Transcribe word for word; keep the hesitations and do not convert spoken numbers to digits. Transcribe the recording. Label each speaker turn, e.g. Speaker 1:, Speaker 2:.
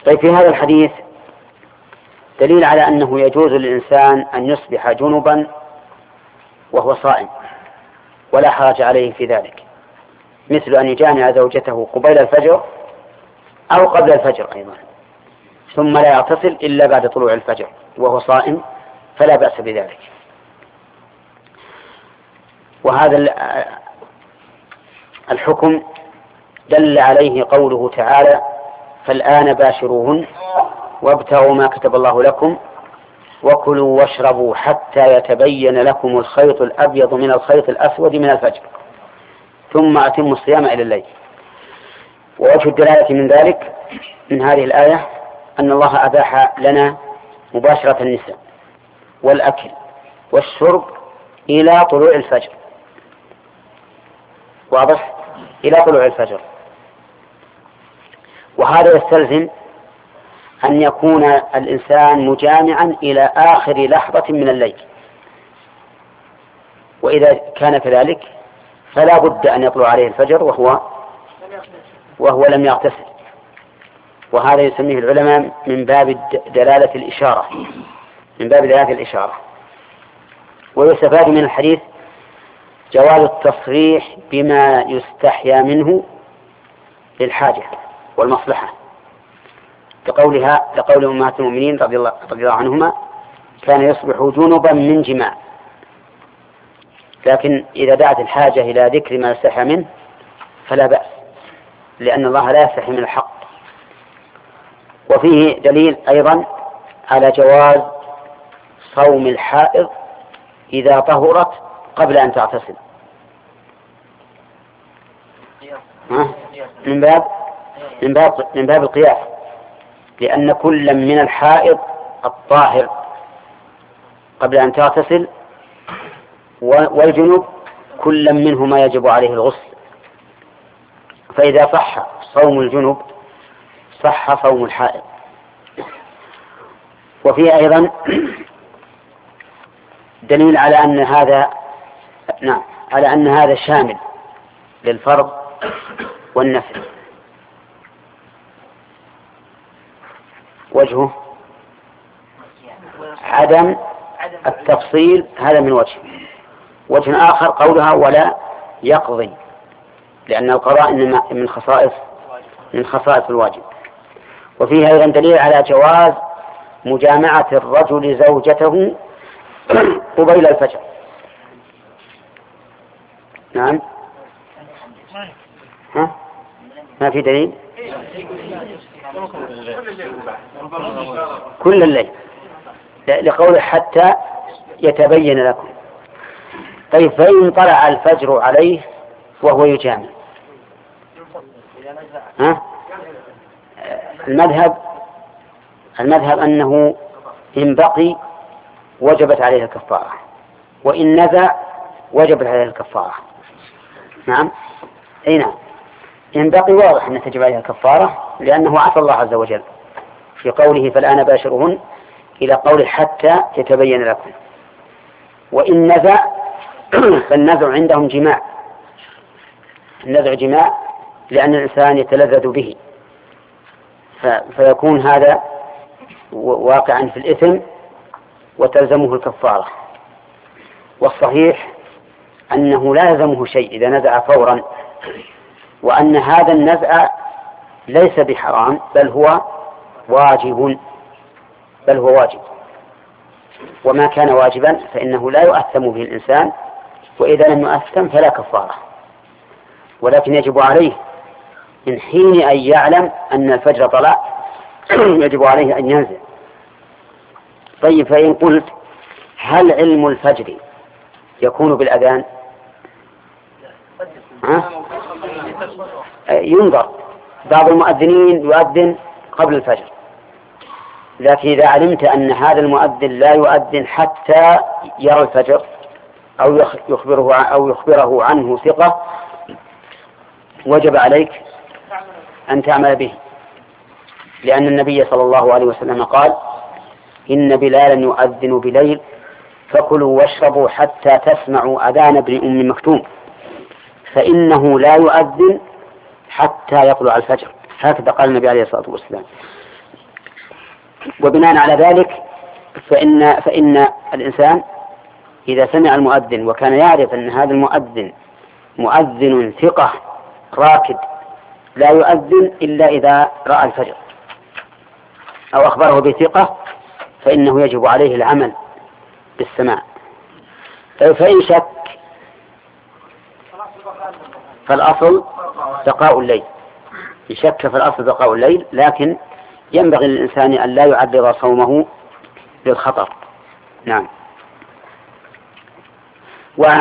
Speaker 1: طيب، في هذا الحديث دليل على أنه يجوز للإنسان أن يصبح جنبا وهو صائم ولا حرج عليه في ذلك، مثل أن يجامع زوجته قبيل الفجر أو قبل الفجر أيضا، ثم لا يغتسل إلا بعد طلوع الفجر وهو صائم، فلا بأس بذلك. وهذا الحكم دل عليه قوله تعالى: فالآن باشروهن وابتغوا ما كتب الله لكم وكلوا واشربوا حتى يتبين لكم الخيط الأبيض من الخيط الأسود من الفجر ثم أتموا الصيام إلى الليل. ووجه الدلالة من ذلك من هذه الآية أن الله أباح لنا مباشرة النساء والأكل والشرب إلى طلوع الفجر، واضح؟ إلى طلوع الفجر. وهذا يستلزم أن يكون الإنسان مجامعا إلى آخر لحظة من الليل، وإذا كان كذلك فلا بد أن يطلع عليه الفجر وهو وهو لم يغتسل، وهذا يسميه العلماء من باب دلالة الإشارة من باب دلالة الإشارة. ويستفاد من الحديث جواز التصريح بما يستحيا منه للحاجة والمصلحة، لقولها لقول أمهات المؤمنين رضي الله, رضي الله عنهما: كان يصبح جنبا من جماع. لكن إذا دعت الحاجة إلى ذكر ما يستحيا منه فلا بأس، لأن الله لا يستحي من الحق. وفيه دليل أيضا على جواز صوم الحائض إذا طهرت قبل أن تغتسل، من باب من باب من باب القياس، لأن كل من الحائض الطاهر قبل أن تغتسل والجنوب كل منهما يجب عليه الغسل، فإذا صح صوم الجنوب صح صوم الحائض. وفيه أيضا دليل على أن هذا نعم على أن هذا شامل للفرض والنفل. وجهه عدم التفصيل، هذا من وجه. وجه آخر قولها ولا يقضي، لأن القضاء إنما من خصائص من خصائص الواجب. وفيه أيضا دليل على جواز مجامعة الرجل زوجته قبيل الفجر. نعم، ها؟ ما في دليل؟ كل الليل، لقوله حتى يتبين لكم. طيب، فإن طلع الفجر عليه وهو يجامع، ها؟ المذهب المذهب أنه إن بقي وجبت عليه الكفارة، وإن نزع وجبت عليه الكفارة. نعم، أي نعم، إن بقي واضح أن تجب عليه الكفارة، لأنه عصى الله عز وجل في قوله فالآن باشرهن إلى قوله حتى يتبين لكم. وإن نزع فالنزع عندهم جماع، النزع جماع لأن الإنسان يتلذذ به، فيكون هذا واقعا في الإثم وتلزمه الكفارة. والصحيح أنه لا يلزمه شيء إذا نزع فورا، وأن هذا النزع ليس بحرام بل هو واجب بل هو واجب وما كان واجبا فإنه لا يؤثم به الإنسان، وإذا لم يؤثم فلا كفارة، ولكن يجب عليه من حين أن يعلم أن الفجر طلع يجب عليه أن ينزل. طيب، فإن قلت هل علم الفجر يكون بالأذان؟ ها؟ ينظر، بعض المؤذنين يؤذن قبل الفجر، لكن إذا علمت أن هذا المؤذن لا يؤذن حتى يرى الفجر أو يخبره أو يخبره عنه ثقة، وجب عليك أن تعمل به، لأن النبي صلى الله عليه وسلم قال إن بلالا يؤذن بليل فكلوا واشربوا حتى تسمعوا أذان ابن أم مكتوم فإنه لا يؤذن حتى يطلع الفجر. هكذا قال النبي عليه الصلاة والسلام. وبناء على ذلك فإن, فإن الإنسان إذا سمع المؤذن وكان يعرف أن هذا المؤذن مؤذن ثقة راكد لا يؤذن إلا إذا رأى الفجر أو أخبره بثقة، فإنه يجب عليه العمل بالسماع. فإن شك فالأصل بقاء الليل، إن شك فالأصل بقاء الليل، لكن ينبغي للإنسان أن لا يعرض صومه للخطر. نعم.